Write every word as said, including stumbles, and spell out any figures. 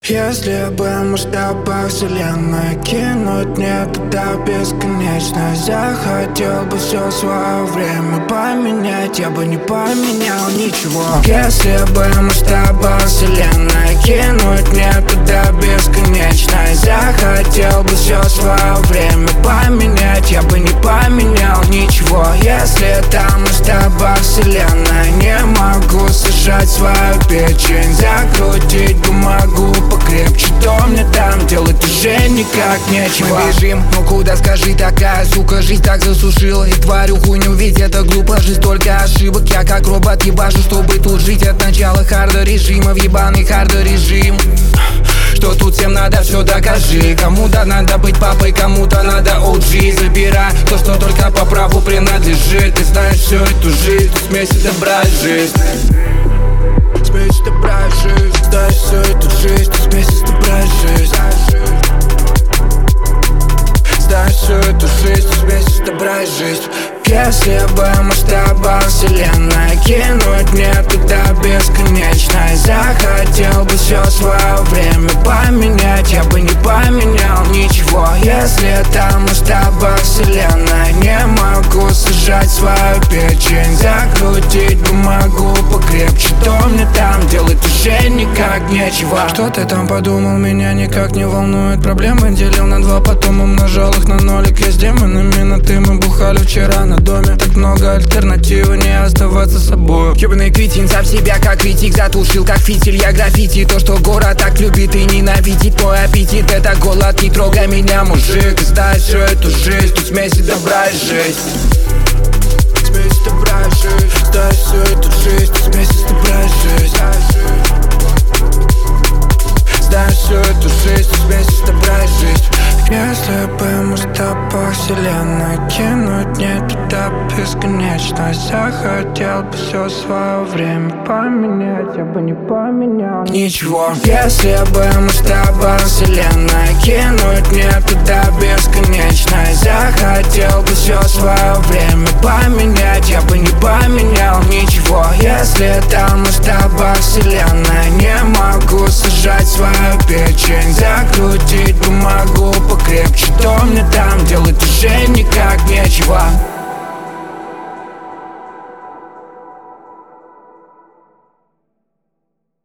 Если бы в масштабах вселенной кинуть мне туда бесконечность, захотел бы все свое время поменять, я бы не поменял ничего. Если бы в масштабах вселенной кинуть мне туда бесконечность, захотел бы все свое время поменять, я бы не поменял ничего. Если там в масштабах вселенной не могу сжать свою печень, закрутить бумагу покрепче, то мне там делать уже никак нечего. Мы бежим, ну куда, скажи, такая сука, жизнь так засушила. И тварю хуйню, ведь это глупо, жизнь только ошибок. Я как робот ебашу, чтобы тут жить от начала харда режима в ебаный харда режим. Что тут всем надо, все докажи. Кому-то надо быть папой, кому-то надо о джи. Забирай то, что только по праву принадлежит. Ты знаешь всю эту жизнь, тут смесь и добра и жизнь. Смесь и добра и жизнь. Знаешь всю эту жизнь, тут смесь и добра и жизнь. Знаешь всю эту жизнь, тут смесь и добра и жизнь. Если бы в масштабах вселенной кинуть мне туда бесконечность, захотел бы все свое время поменять, я бы не поменял ничего. Если там в масштабах вселенной не могу сжать свою печень, закрутить бумагу покрепче, то мне там делать уже никак нечего. Что ты там подумал, меня никак не волнует. Проблемы делил на два, потом умножал их на нолик. Я с демонами на ты, мы бухали вчера на доме. Так много альтернативы, не оставаться собой. Ёбаный кретин, сам себя как критик затушил, как фитиль, я граффити. То, что город так любит и ненавидит, мой аппетит это голод. Не трогай меня, мужик, знаешь всю эту жизнь, тут смесь и добра и жизнь. Смесь и добра и жизнь. Знаешь всю эту жизнь, тут смесь и добра и жизнь. Знаешь всю эту жизнь, тут смесь и добра и жизнь. Если бы в масштабах вселенной кинуть мне туда бесконечность, захотел бы все свое время поменять, я бы не поменял ничего. Если бы в масштабах вселенной кинуть мне туда бесконечность, захотел бы все свое время поменять, я бы не поменял ничего. Если там в масштабах вселенной не могу сжать свою печень, закрутить бумагу покрепче, то мне там делать уже никак нечего.